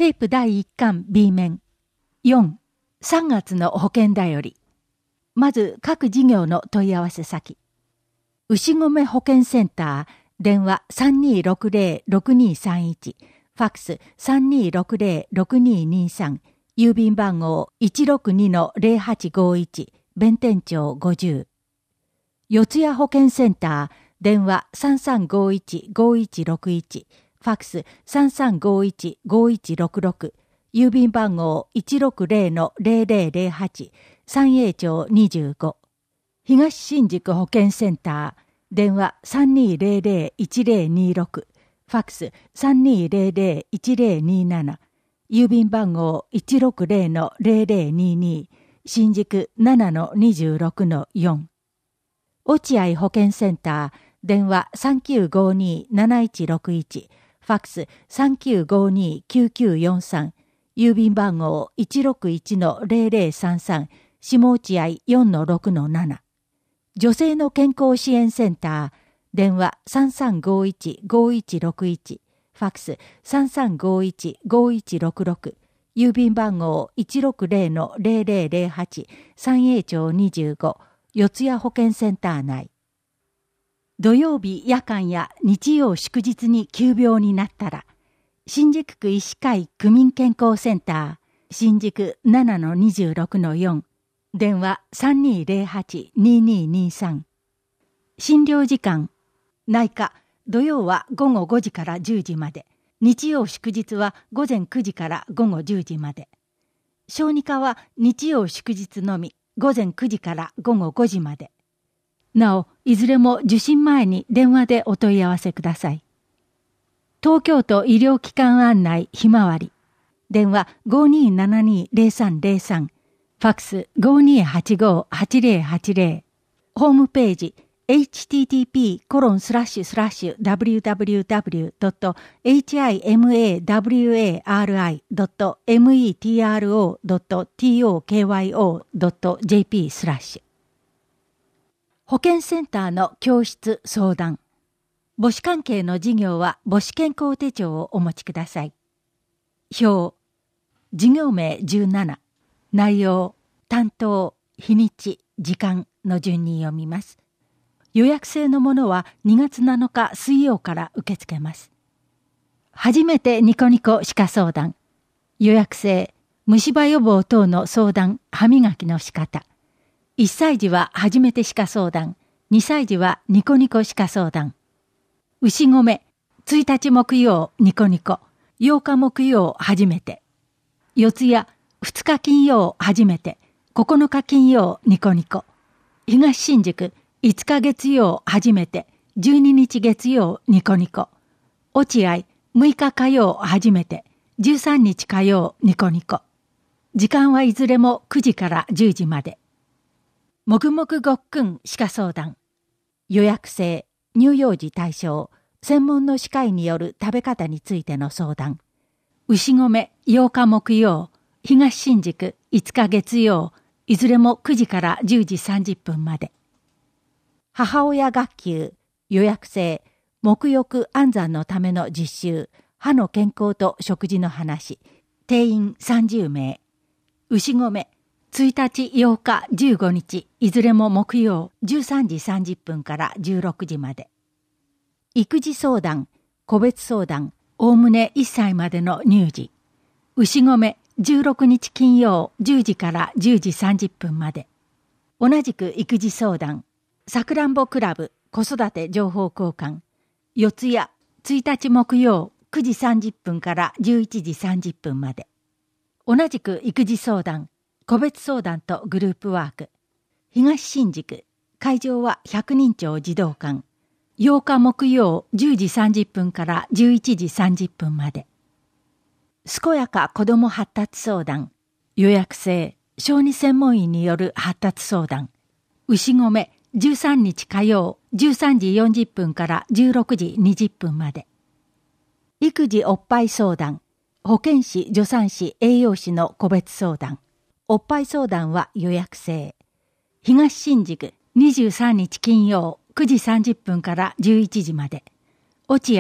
テープ第1巻 B 面。4、3月の保険だより。まず各事業の問い合わせ先。牛込保健センター、電話 3260-6231、ファックス 3260-6223、郵便番号 162-0851、弁天町50。四谷保健センター、電話 3351-5161、ファックス 3351-5166、郵便番号 160-0008、三栄町25。東新宿保健センター、電話 3200-1026、ファックス 3200-1027、郵便番号 160-0022、新宿 7-26-4。落合保健センター、電話 3952-7161、ファックス 3952-9943、郵便番号 161-0033、下落合 4-6-7。女性の健康支援センター、電話 3351-5161、ファックス 3351-5166、郵便番号 160-0008、三栄町25、四谷保健センター内。土曜日夜間や日曜祝日に急病になったら、新宿区医師会区民健康センター、新宿 7-26-4、電話 3208-2223。診療時間、内科、土曜は午後5時から10時まで、日曜祝日は午前9時から午後10時まで。小児科は日曜祝日のみ、午前9時から午後5時まで。なお、いずれも受診前に電話でお問い合わせください。東京都医療機関案内ひまわり。電話 5272-0303。ファックス 5285-8080。ホームページ http://www.himawari.metro.tokyo.jp/ 保健センターの教室相談。母子関係の事業は母子健康手帳をお持ちください。表。事業名17。内容、担当、日にち、時間の順に読みます。予約制のものは2月7日水曜から受け付けます。初めてニコニコ歯科相談。予約制、虫歯予防等の相談、歯磨きの仕方。1歳児は初めて歯科相談、2歳児はニコニコ歯科相談。牛込、1日木曜ニコニコ、8日木曜初めて。四谷、2日金曜初めて、9日金曜ニコニコ。東新宿、5日月曜初めて、12日月曜ニコニコ。落合、6日火曜初めて、13日火曜ニコニコ。時間はいずれも9時から10時まで。もぐもぐごっくん歯科相談。予約制、乳幼児対象、専門の歯科医による食べ方についての相談。牛込、8日木曜、東新宿、5日月曜、いずれも9時から10時30分まで。母親学級、予約制、沐浴安産のための実習、歯の健康と食事の話、定員30名。牛込、1日8日15日、いずれも木曜13時30分から16時まで。育児相談、個別相談、おおむね1歳までの乳児。牛込、16日金曜10時から10時30分まで。同じく育児相談、さくらんぼクラブ子育て情報交換。四谷、1日木曜9時30分から11時30分まで。同じく育児相談、個別相談とグループワーク。東新宿、会場は百人町児童館。8日木曜10時30分から11時30分まで。健やか子ども発達相談。予約制、小児専門医による発達相談。牛込、13日火曜13時40分から16時20分まで。育児おっぱい相談。保健師、助産師、栄養士の個別相談。おっぱい相談は予約制。東新宿、23日金曜9時30分から11時まで。落合、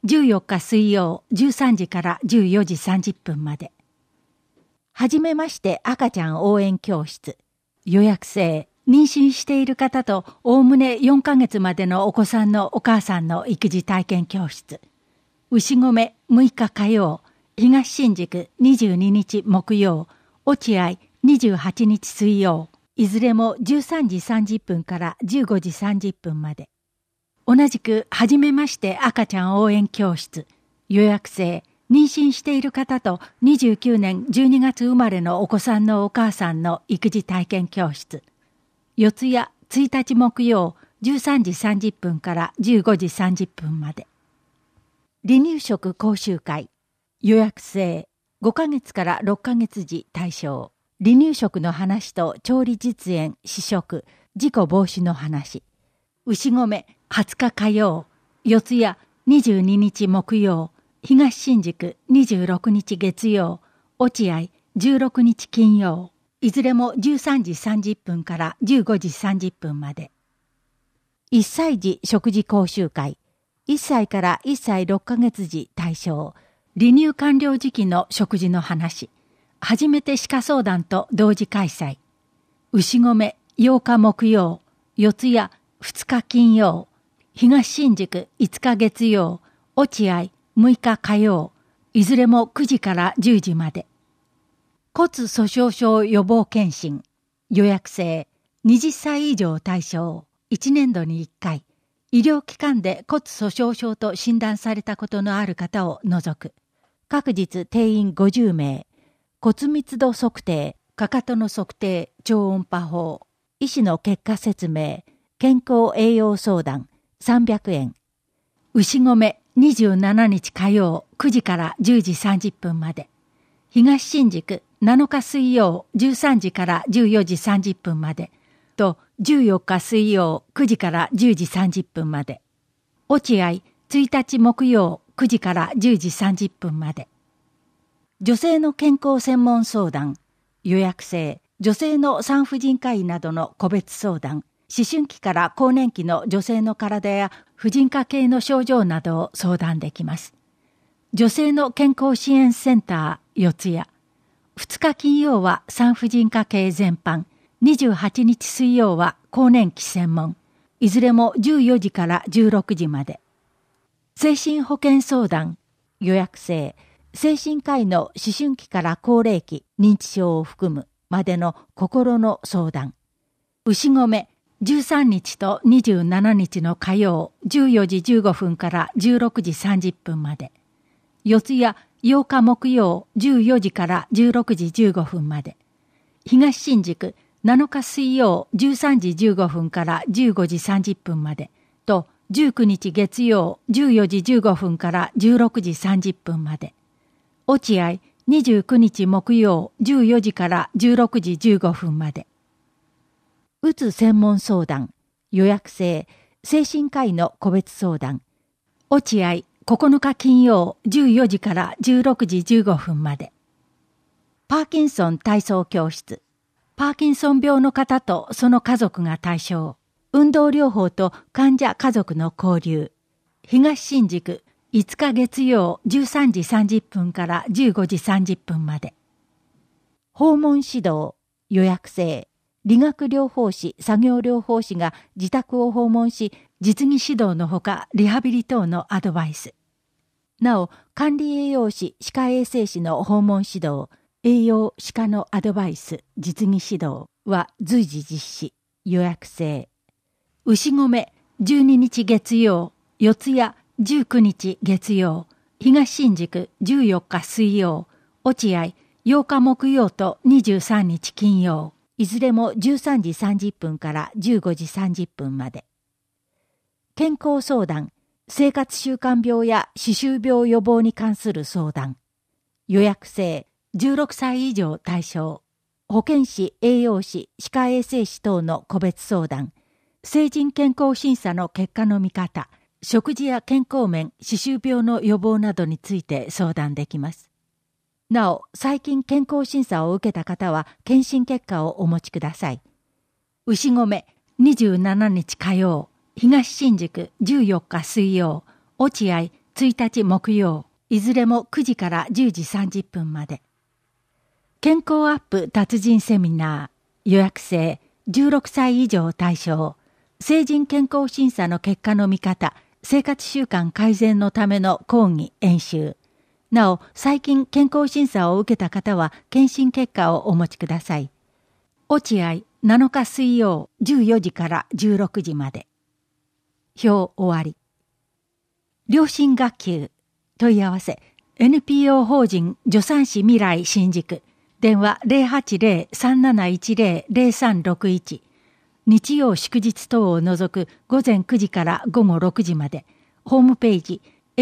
14日水曜13時から14時30分まで。はじめまして赤ちゃん応援教室。予約制。妊娠している方とおおむね4ヶ月までのお子さんのお母さんの育児体験教室。牛込6日火曜、東新宿22日木曜、落合28日水曜、いずれも13時30分から15時30分まで。同じくはじめまして赤ちゃん応援教室。予約制。妊娠している方と29年12月生まれのお子さんのお母さんの育児体験教室。四谷1日木曜13時30分から15時30分まで。離乳食講習会。予約制。5ヶ月から6ヶ月時対象。離乳食の話と調理実演、試食、事故防止の話。牛込20日火曜、四谷22日木曜、東新宿26日月曜、落合16日金曜、いずれも13時30分から15時30分まで。1歳児食事講習会。1歳から1歳6ヶ月時対象。離乳完了時期の食事の話。初めて歯科相談と同時開催。牛込8日木曜、四谷2日金曜、東新宿5日月曜、落合6日火曜、いずれも9時から10時まで。骨粗鬆症予防検診。予約制。20歳以上対象。1年度に1回。医療機関で骨粗鬆症と診断されたことのある方を除く。各日定員50名。骨密度測定、かかとの測定、超音波法。医師の結果説明。健康栄養相談300円。牛込27日火曜9時から10時30分まで。東新宿7日水曜13時から14時30分まで。と14日水曜9時から10時30分まで。落合1日木曜9時から10時30分まで。女性の健康専門相談。予約制。女性の産婦人科医などの個別相談。思春期から更年期の女性の体や婦人科系の症状などを相談できます。女性の健康支援センター四谷。2日金曜は産婦人科系全般。28日水曜は更年期専門。いずれも14時から16時まで。精神保健相談。予約制。精神科医の思春期から高齢期、認知症を含むまでの心の相談。牛込13日と27日の火曜14時15分から16時30分まで。四谷8日木曜14時から16時15分まで。東新宿7日水曜13時15分から15時30分まで。と19日月曜14時15分から16時30分まで。落合29日木曜14時から16時15分まで。うつ専門相談。予約制。精神科医の個別相談。落合9日金曜14時から16時15分まで。パーキンソン体操教室。パーキンソン病の方とその家族が対象。運動療法と患者家族の交流。東新宿5日月曜13時30分から15時30分まで。訪問指導。予約制。理学療法士、作業療法士が自宅を訪問し、実技指導のほかリハビリ等のアドバイス。なお、管理栄養士、歯科衛生士の訪問指導、栄養歯科のアドバイス、実技指導は随時実施。予約制。牛込12日月曜、四谷19日月曜、東新宿14日水曜、落合8日木曜と23日金曜。いずれも13時30分から15時30分まで。健康相談、生活習慣病や歯周病予防に関する相談。予約制、16歳以上対象。保健師、栄養士、歯科衛生士等の個別相談。成人健康審査の結果の見方、食事や健康面、歯周病の予防などについて相談できます。なお、最近健康審査を受けた方は検診結果をお持ちください。牛込27日火曜、東新宿14日水曜、落合 1日木曜、いずれも9時から10時30分まで。健康アップ達人セミナー、予約制、16歳以上対象、成人健康審査の結果の見方、生活習慣改善のための講義・演習。なお、最近健康審査を受けた方は検診結果をお持ちください。落合7日水曜14時から16時まで。表終わり。良心学級問い合わせ NPO 法人助産師未来新宿電話 080-3710-0361 日曜祝日等を除く午前9時から午後6時まで。ホームページ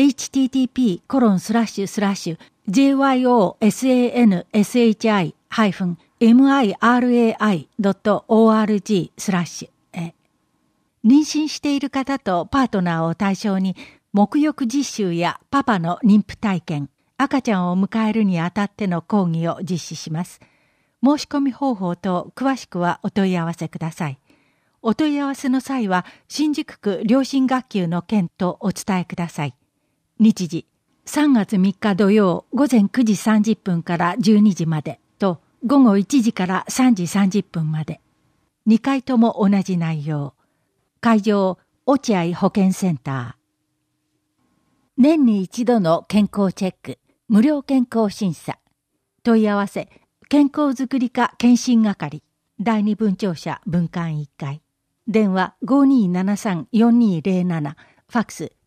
http://jyosanshi-mirai.org/ へ。妊娠している方とパートナーを対象に沐浴実習やパパの妊婦体験、赤ちゃんを迎えるにあたっての講義を実施します。申し込み方法と詳しくはお問い合わせください。お問い合わせの際は新宿区良心学級の件とお伝えください。日時3月3日土曜午前9時30分から12時までと午後1時から3時30分まで。2回とも同じ内容。会場落合保健センター。年に一度の健康チェック、無料健康審査。問い合わせ、健康づくり課検診係、第二分庁舎分館1階。電話 5273-4207、ファックス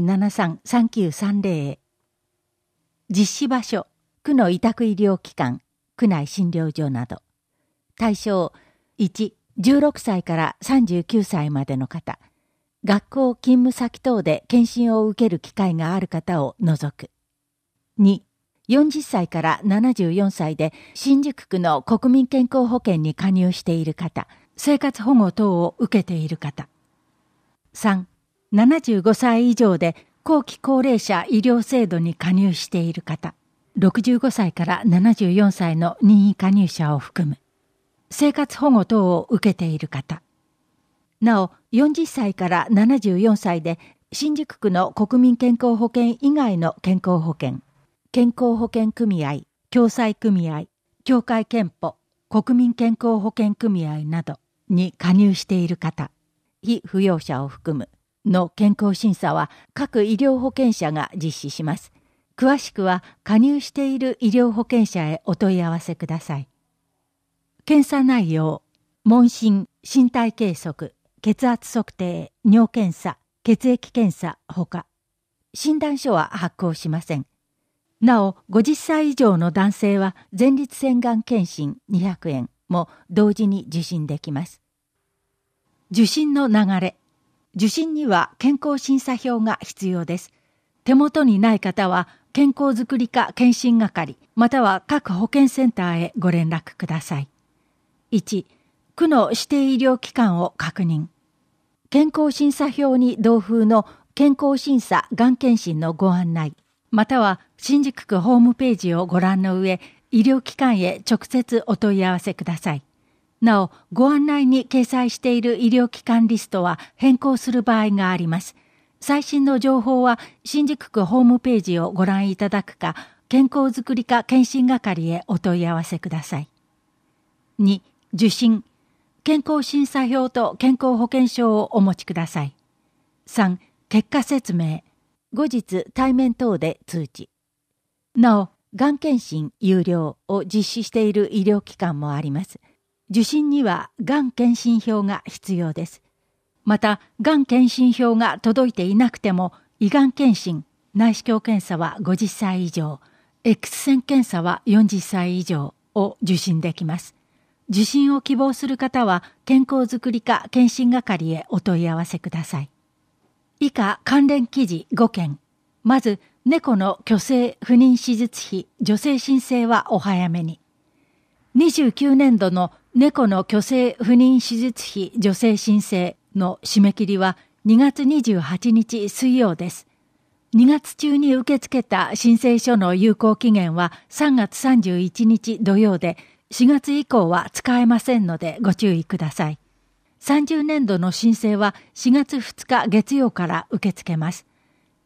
5273-3930。実施場所、区の委託医療機関、区内診療所など。対象、1、16歳から39歳までの方。学校勤務先等で検診を受ける機会がある方を除く。2、40歳から74歳で新宿区の国民健康保険に加入している方、生活保護等を受けている方。3、75歳以上で後期高齢者医療制度に加入している方、65歳から74歳の任意加入者を含む。生活保護等を受けている方。なお、40歳から74歳で新宿区の国民健康保険以外の健康保険、健康保険組合、共済組合、協会憲法、国民健康保険組合などに加入している方、被扶養者を含むの健康審査は各医療保険者が実施します。詳しくは加入している医療保険者へお問い合わせください。検査内容、問診、身体計測、血圧測定、尿検査、血液検査ほか、診断書は発行しません。なお、50歳以上の男性は前立腺がん検診200円も同時に受診できます。受診の流れ。受診には健康審査票が必要です。手元にない方は健康づくり課検診係または各保健センターへご連絡ください。1、区の指定医療機関を確認。健康審査票に同封の健康審査がん検診のご案内、または新宿区ホームページをご覧の上、医療機関へ直接お問い合わせください。なお、ご案内に掲載している医療機関リストは変更する場合があります。最新の情報は新宿区ホームページをご覧いただくか、健康づくり課検診係へお問い合わせください。2、受診。健康審査票と健康保険証をお持ちください。3、結果説明。後日対面等で通知。なお、がん検診有料を実施している医療機関もあります。受診にはがん検診票が必要です。また、がん検診票が届いていなくても、胃がん検診、内視鏡検査は50歳以上、X 線検査は40歳以上を受診できます。受診を希望する方は、健康づくり課検診係へお問い合わせください。以下関連記事5件。まず、猫の去勢不妊手術費助成申請はお早めに。29年度の猫の去勢不妊手術費助成申請の締め切りは2月28日水曜です。2月中に受け付けた申請書の有効期限は3月31日土曜で、4月以降は使えませんのでご注意ください。30年度の申請は4月2日月曜から受け付けます。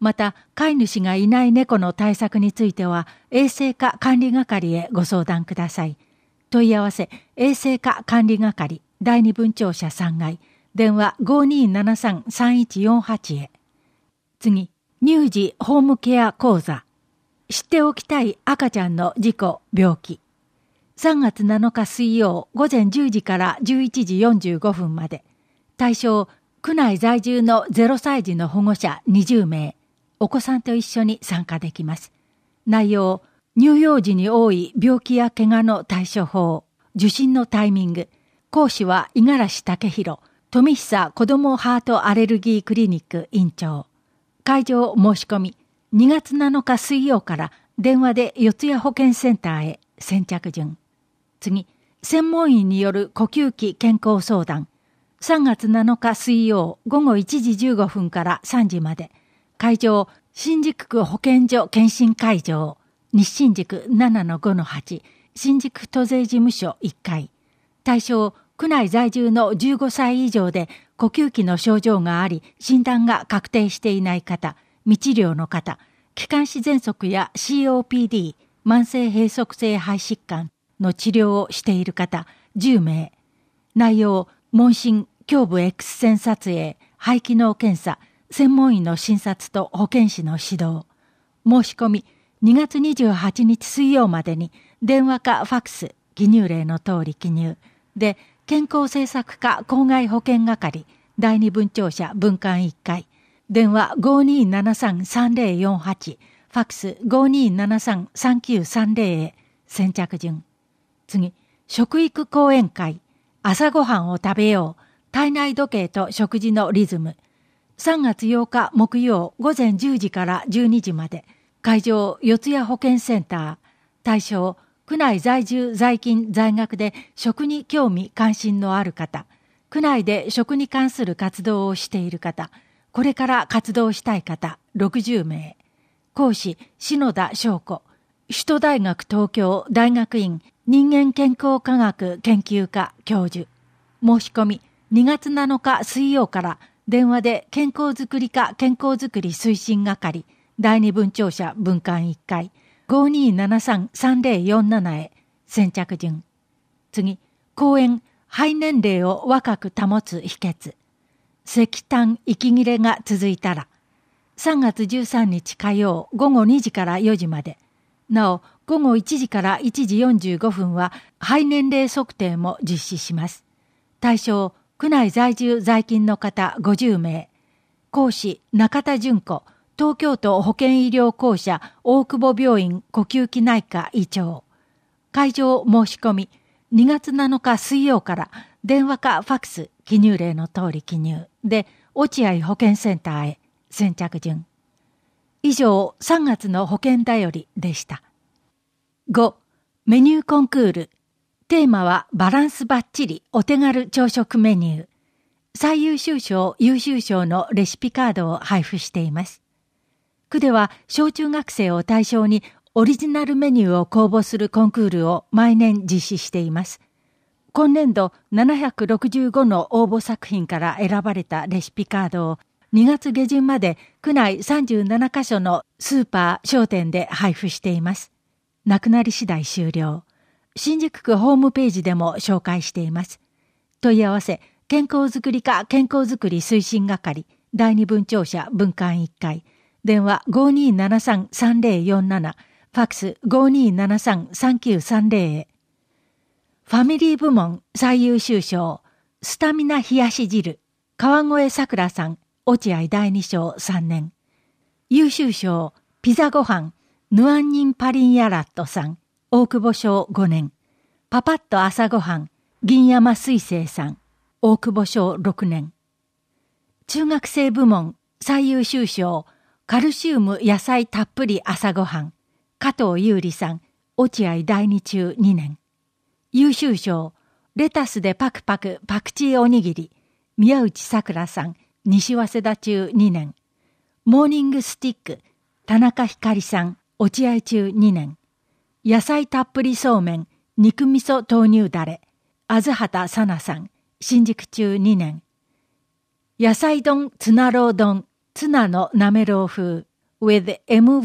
また、飼い主がいない猫の対策については、衛生課管理係へご相談ください。問い合わせ、衛生課管理係、第二分庁舎3階、電話 5273-3148 へ。次、乳児ホームケア講座。知っておきたい赤ちゃんの事故、病気。3月7日水曜午前10時から11時45分まで。対象、区内在住の0歳児の保護者20名。お子さんと一緒に参加できます。内容、乳幼児に多い病気や怪我の対処法、受診のタイミング。講師は五十嵐武弘、富久子どもハートアレルギークリニック院長。会場申し込み、2月7日水曜から電話で四谷保健センターへ先着順。次、専門医による呼吸器健康相談。3月7日水曜午後1時15分から3時まで。会場、新宿区保健所検診会場、西新宿 7-5-8、新宿都税事務所1階。対象、区内在住の15歳以上で呼吸器の症状があり、診断が確定していない方、未治療の方、気管支喘息や COPD、慢性閉塞性肺疾患の治療をしている方、10名。内容、問診、胸部 X 線撮影、肺機能検査、専門医の診察と保健師の指導。申し込み、2月28日水曜までに、電話かファックス、記入例の通り記入。で、健康政策課公害保険係、第二分庁舎分館1階。電話 5273-3048、ファックス 5273-3930 へ先着順。次、食育講演会、朝ごはんを食べよう、体内時計と食事のリズム。3月8日木曜午前10時から12時まで。会場、四谷保健センター。対象、区内在住在勤在学で食に興味関心のある方。区内で食に関する活動をしている方。これから活動したい方、60名。講師、篠田翔子。首都大学東京大学院人間健康科学研究科教授。申し込み、2月7日水曜から電話で健康づくり課健康づくり推進係、第二分庁舎分館1階、5273-3047 へ先着順。次、講演、肺年齢を若く保つ秘訣。石炭息切れが続いたら。3月13日火曜午後2時から4時まで。なお、午後1時から1時45分は肺年齢測定も実施します。対象、区内在住在勤の方50名。講師、中田純子、東京都保健医療公社大久保病院呼吸器内科医長。会場申し込み、2月7日水曜から電話かファックス、記入例の通り記入で、落合保健センターへ先着順。以上、3月の保健だよりでした。5、メニューコンクール。テーマはバランスバッチリお手軽朝食メニュー。最優秀賞、優秀賞のレシピカードを配布しています。区では小中学生を対象にオリジナルメニューを公募するコンクールを毎年実施しています。今年度765の応募作品から選ばれたレシピカードを2月下旬まで区内37カ所のスーパー、商店で配布しています。なくなり次第終了。新宿区ホームページでも紹介しています。問い合わせ、健康づくり課健康づくり推進係、第二分庁舎分館1階、電話 5273-3047、ファックス 5273-3930 へ。ファミリー部門最優秀賞、スタミナ冷やし汁、川越さくらさん、落合第二賞3年。優秀賞、ピザご飯、ヌアンニンパリンヤラットさん、大久保賞5年。パパッと朝ごはん、銀山水星さん、大久保賞6年。中学生部門最優秀賞、カルシウム野菜たっぷり朝ごはん、加藤優里さん、落合第二中2年。優秀賞、レタスでパクパクパクチーおにぎり、宮内さくらさん、西早稲田中2年。モーニングスティック、田中ひかりさん、落合中2年。野菜たっぷりそうめん、肉味噌豆乳だれ、あずはたさなさん、新宿中2年。野菜丼ツナロー丼、ツナのなめろう風、 with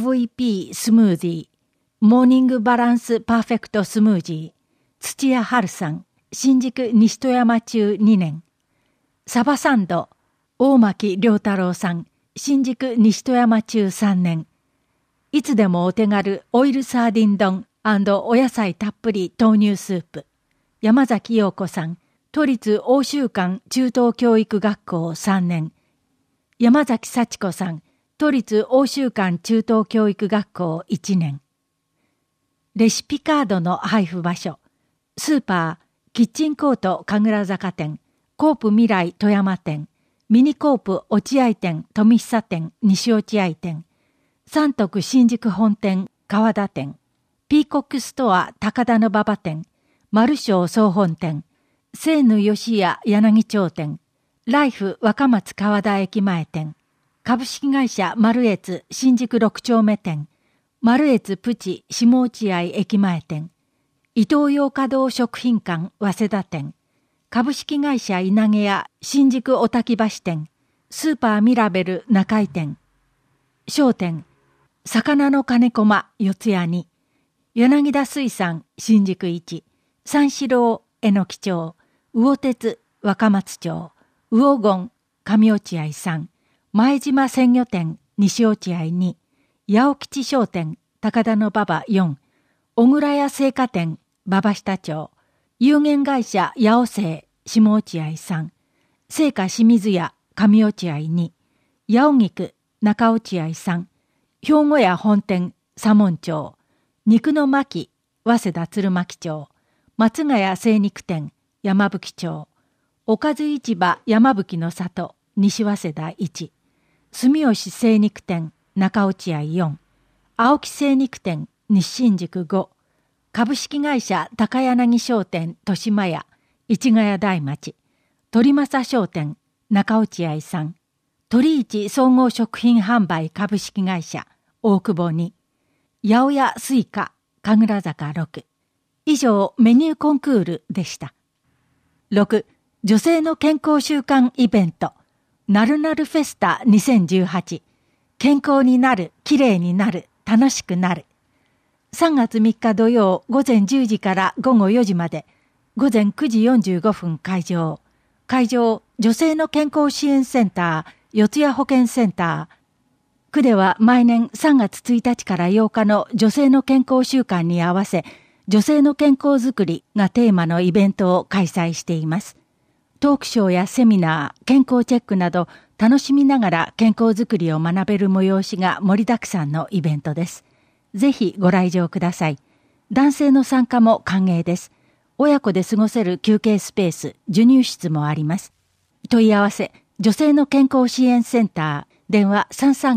MVP スムージー、モーニングバランスパーフェクトスムージー、土屋春さん、新宿西戸山中2年。サバサンド、大牧良太郎さん、新宿西戸山中3年。いつでもお手軽オイルサーディン丼&お野菜たっぷり豆乳スープ。山崎陽子さん、都立欧州館中等教育学校3年。山崎幸子さん、都立欧州館中等教育学校1年。レシピカードの配布場所。スーパー、キッチンコート神楽坂店、コープ未来富山店、ミニコープ落合店富久店西落合店、三徳新宿本店川田店、ピーコックストア高田馬場店、マルショー総本店、西武吉屋柳町店、ライフ若松川田駅前店、株式会社マルエツ新宿6丁目店、マルエツプチ下落合駅前店、伊東洋華堂食品館早稲田店、株式会社稲毛屋新宿小滝橋店、スーパーミラベル中井店、商店、魚の金駒四谷に、柳田水産新宿1、三四郎榎木町、魚鉄若松町、魚権上落合3、前島鮮魚店西落合2、八尾吉商店高田馬場4、小倉屋製菓店馬場下町、有限会社八尾製下落合3、製菓清水屋上落合2、八尾菊中落合3、兵庫屋本店左門町、肉の巻早稲田鶴巻町、松ヶ谷精肉店山吹町、おかず市場山吹の里西早稲田1、住吉精肉店中落合4、青木精肉店西新宿5、株式会社高柳商店豊島屋市ヶ谷台町、鳥政商店中落合3、鳥市総合食品販売株式会社大久保2、八百屋スイカ神楽坂6。以上メニューコンクールでした。6、女性の健康習慣イベントなるなるフェスタ2018、健康になる、きれいになる、楽しくなる。3月3日土曜午前10時から午後4時まで、午前9時45分開場。会場、女性の健康支援センター、四谷保健センター。区では毎年3月1日から8日の女性の健康週間に合わせ、女性の健康づくりがテーマのイベントを開催しています。トークショーやセミナー、健康チェックなど楽しみながら健康づくりを学べる催しが盛りだくさんのイベントです。ぜひご来場ください。男性の参加も歓迎です。親子で過ごせる休憩スペース、授乳室もあります。問い合わせ、女性の健康支援センター、電話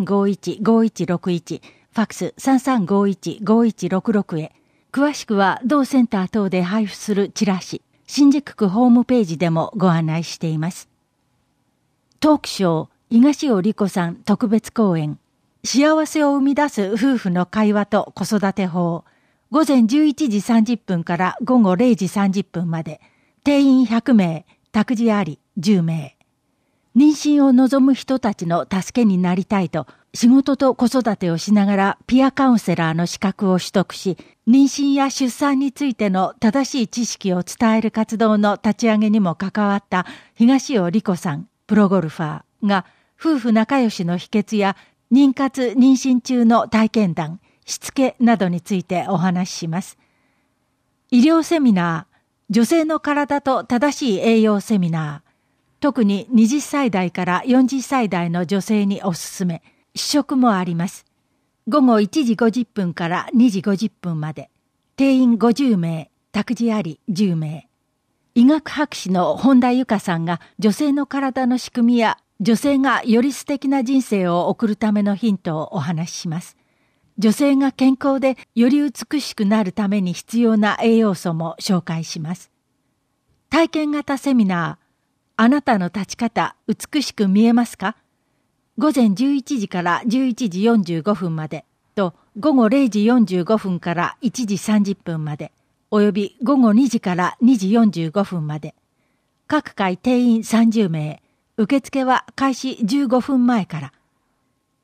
3351-5161、ファックス 3351-5166 へ。詳しくは同センター等で配布するチラシ、新宿区ホームページでもご案内しています。トークショー、東尾理子さん特別講演、幸せを生み出す夫婦の会話と子育て法、午前11時30分から午後0時30分まで、定員100名、託児あり10名。妊娠を望む人たちの助けになりたいと、仕事と子育てをしながらピアカウンセラーの資格を取得し、妊娠や出産についての正しい知識を伝える活動の立ち上げにも関わった東尾理子さん、プロゴルファーが、夫婦仲良しの秘訣や妊活妊娠中の体験談、しつけなどについてお話しします。医療セミナー、女性の体と正しい栄養セミナー、特に20歳代から40歳代の女性におすすめ、試食もあります。午後1時50分から2時50分まで、定員50名、託児あり10名。医学博士の本田由香さんが女性の体の仕組みや女性がより素敵な人生を送るためのヒントをお話しします。女性が健康でより美しくなるために必要な栄養素も紹介します。体験型セミナー、あなたの立ち方、美しく見えますか？午前11時から11時45分までと午後0時45分から1時30分まで、および午後2時から2時45分まで。各回定員30名、受付は開始15分前から。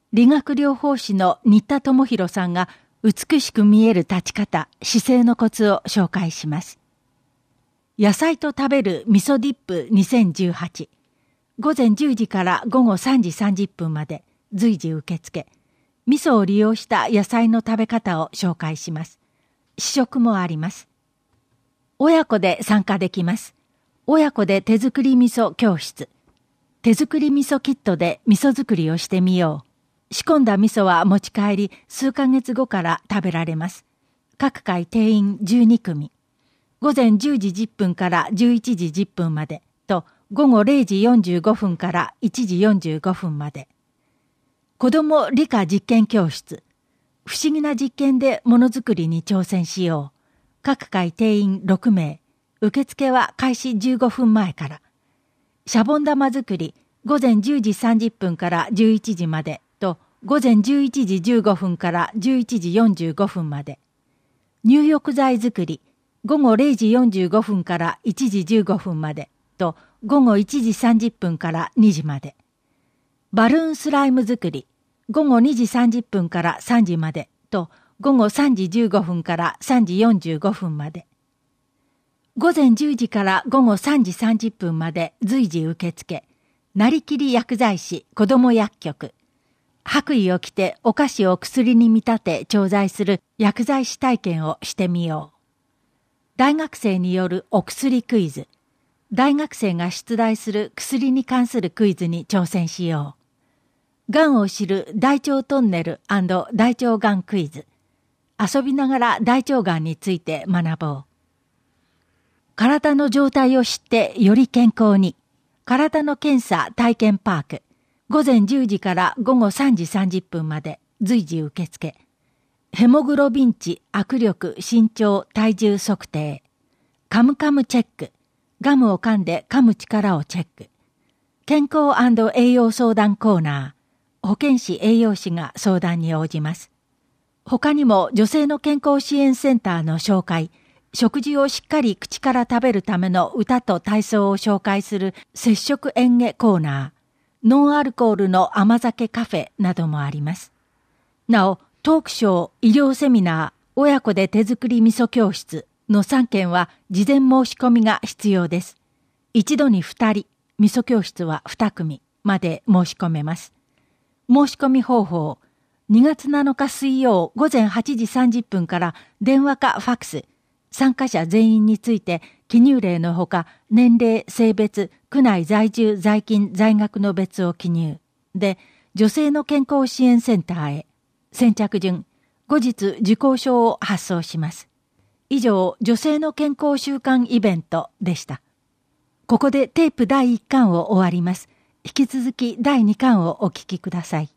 理学療法士の新田智弘さんが美しく見える立ち方、姿勢のコツを紹介します。野菜と食べる味噌ディップ2018。午前10時から午後3時30分まで随時受付。味噌を利用した野菜の食べ方を紹介します。試食もあります。親子で参加できます。親子で手作り味噌教室。手作り味噌キットで味噌作りをしてみよう。仕込んだ味噌は持ち帰り数ヶ月後から食べられます。各回定員12組。午前10時10分から11時10分までと午後0時45分から1時45分まで。子ども理科実験教室。不思議な実験でものづくりに挑戦しよう。各回定員6名。受付は開始15分前から。シャボン玉作り、午前10時30分から11時までと午前11時15分から11時45分まで。入浴剤作り、午後0時45分から1時15分までと午後1時30分から2時まで。バルーンスライム作り、午後2時30分から3時までと午後3時15分から3時45分まで。午前10時から午後3時30分まで随時受付。なりきり薬剤師子ども薬局。白衣を着てお菓子を薬に見立て調剤する薬剤師体験をしてみよう。大学生によるお薬クイズ。大学生が出題する薬に関するクイズに挑戦しよう。がんを知る大腸トンネル&大腸がんクイズ。遊びながら大腸がんについて学ぼう。体の状態を知ってより健康に。体の検査体験パーク。午前10時から午後3時30分まで随時受付。ヘモグロビン値、握力、身長、体重測定。カムカムチェック。ガムを噛んで噛む力をチェック。健康&栄養相談コーナー。保健師栄養士が相談に応じます。他にも女性の健康支援センターの紹介。食事をしっかり口から食べるための歌と体操を紹介する接触演芸コーナー、ノンアルコールの甘酒カフェなどもあります。なお、トークショー、医療セミナー、親子で手作り味噌教室の3件は事前申し込みが必要です。一度に2人、味噌教室は2組まで申し込めます。申し込み方法、2月7日水曜午前8時30分から電話かファックス、参加者全員について記入例のほか年齢、性別、区内在住、在勤、在学の別を記入。で、女性の健康支援センターへ。先着順、後日受講証を発送します。以上、女性の健康週間イベントでした。ここでテープ第1巻を終わります。引き続き第2巻をお聞きください。